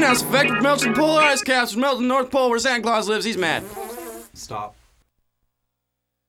greenhouse effect, which melts the polar ice caps, which melt the North Pole where Santa Claus lives. He's mad. Stop.